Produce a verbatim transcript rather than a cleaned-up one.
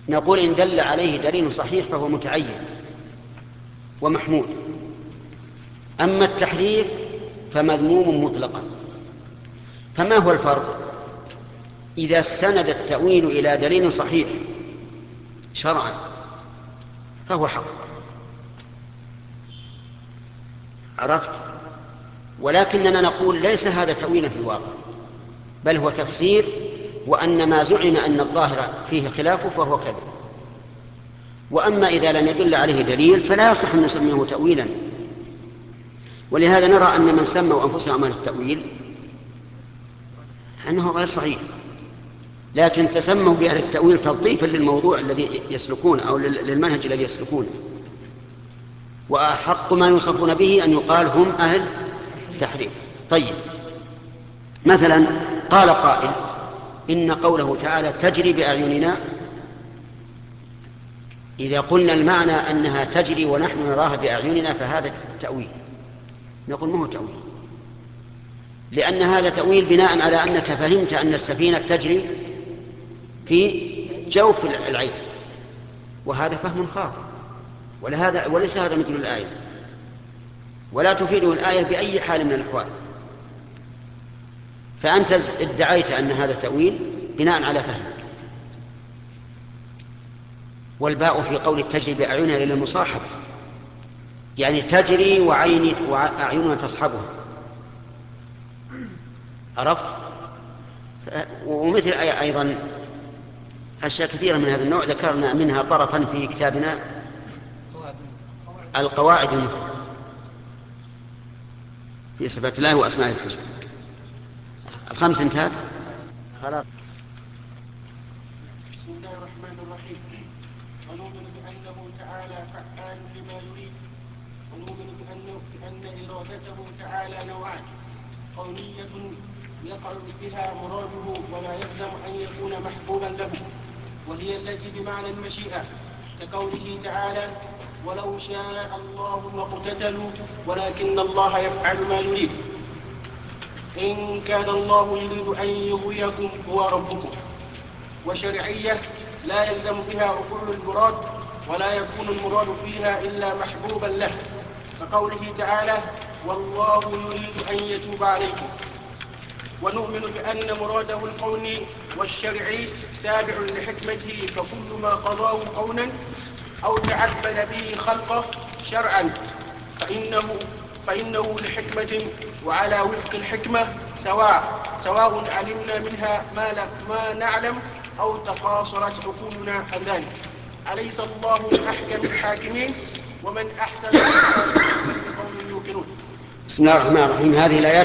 نقول إن دل عليه دليل صحيح فهو متعين ومحمود. أما التحريف فمذموم مطلقا. فما هو الفرق؟ إذا استند التأويل إلى دليل صحيح شرعا فهو حق، عرفت؟ ولكننا نقول ليس هذا تأويلا في الواقع، بل هو تفسير، وأن ما زعم أن الظاهر فيه خلافه فهو كذب. وأما إذا لم يدل عليه دليل فلا يصح أن نسميه تأويلا. ولهذا نرى أن من سموا أنفسهم أهل التأويل أنه غير صحيح، لكن تسموا بأهل التأويل تلطيفا للموضوع الذي يسلكونه أو للمنهج الذي يسلكونه. وأحق ما يوصفون به أن يقال هم أهل تحريف. طيب، مثلا قال قائل إن قوله تعالى تجري بأعيننا، إذا قلنا المعنى أنها تجري ونحن نراها بأعيننا فهذا تأويل. نقول ما هو تأويل، لأن هذا تأويل بناء على أنك فهمت أن السفينة تجري في جوف العين، وهذا فهم خاطئ، ولهذا وليس هذا مثل الآية، ولا تفيده الآية بأي حال من الأحوال. فأنت ادعيت أن هذا تأويل بناء على فهمك. والباء في قول تجري بأعيننا للمصاحبة، يعني تجري وعيني وأعيننا تصحبها، عرفت؟ ومثل أيضا أشياء كثيرة من هذا النوع ذكرنا منها طرفا في كتابنا القواعد المثلى في صفات الله وأسمائه الحسنى. الخمس انتهت خلاص. بسم الله الرحمن الرحيم. ونؤمن بأنه تعالى فعال لما يريد، ونؤمن بأنه بأن إرادته تعالى نوعان: كونية يقع بها مراده ولا يلزم أن يكون محبوبا له، وهي التي بمعنى المشيئة، كقوله تعالى: ولو شاء الله ما اقتتلوا ولكن الله يفعل ما يريد. إن كان الله يريد أن يغويكم هو ربكم. وشرعية لا يلزم بها وقوع المراد، ولا يكون المراد فيها إلا محبوبا له، كقوله تعالى: والله يريد أن يتوب عليكم. ونؤمن بأن مراده القولي والشرعي تابع لحكمته، فكل ما قضاه قولا أو تعبد به خلقه شرعا فإنه, فإنه لحكمة وعلى وفق الحكمة، سواء سواء علمنا منها ما, ما نعلم أو تقاصرت عقولنا عن ذلك. أليس الله بأحكم الحاكمين؟ ومن أحسن من قوم يوقنون. بسم الله الرحمن الرحيم. هذه الآيات